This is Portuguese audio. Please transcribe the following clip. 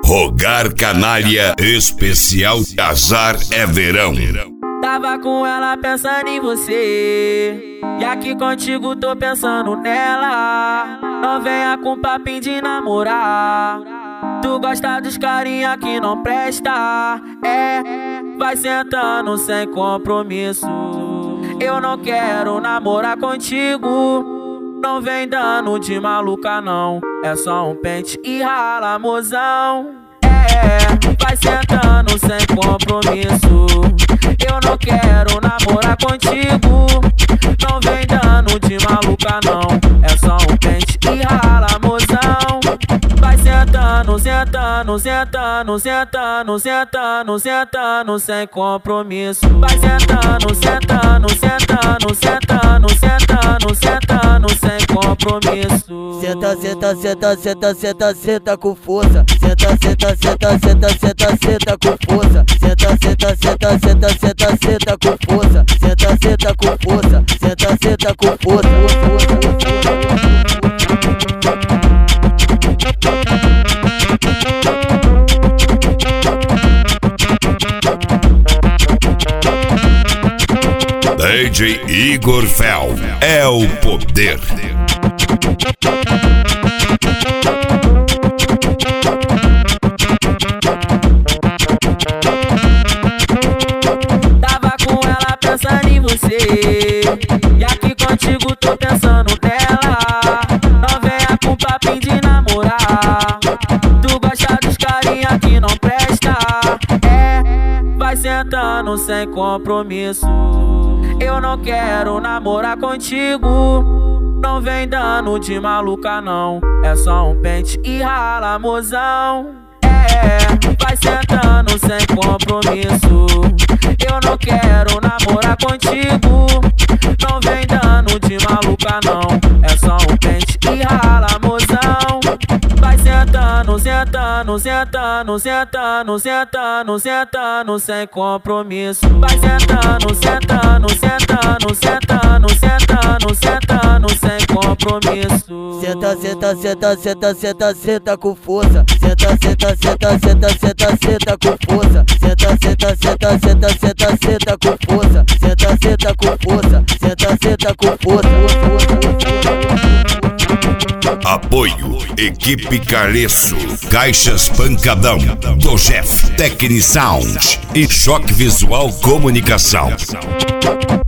Rogar Canalha, especial Azar é Verão. Tava com ela pensando em você, e aqui contigo tô pensando nela. Não venha com papinho de namorar, tu gosta dos carinha que não presta. Vai sentando sem compromisso. Eu não quero namorar contigo, não vem dando de maluca não. É só um pente e rala, mozão. Vai sentando sem compromisso. Eu não quero namorar contigo, não vem dando de maluca não. É só um pente e rala, mozão. Vai sentando, sentando, sentando, sentando, sentando, sentando sem compromisso. Vai sentando, sentando, sentando, sentando, sentando, sentando sem compromisso. Senta, senta, senta, senta, senta, senta com força. Senta, senta, senta, senta, senta, senta com força. Senta, senta, senta, senta, senta, senta com força. Senta, senta com força. Senta, senta com força. DJ Igor Fel é o poder. Tava com ela pensando em você, e aqui contigo tô pensando nela. Não venha com papinho de namorar, tu gosta dos carinha que não presta. Vai sentando sem compromisso. Eu não quero namorar contigo, não vem dando de maluca não. É só um pente e rala, mozão. Vai sentando sem compromisso. Eu não quero namorar contigo, não vem dando de maluca não. É só um pente e rala, mozão. Vai sentando, sentando, sentando, sentando, sentando, sentando sem compromisso. Vai sentando, sentando, sentando, sentando, sentando, sentando sem compromisso. Senta, senta, senta, senta, senta, senta com força. Senta, senta, senta, senta, senta, senta com força. Senta, senta, senta, senta, senta, senta com força. Senta, senta com força. Senta, senta com força. Apoio Equipe Careço, Caixas Pancadão, Dojef Techni Sound e Choque Visual Comunicação.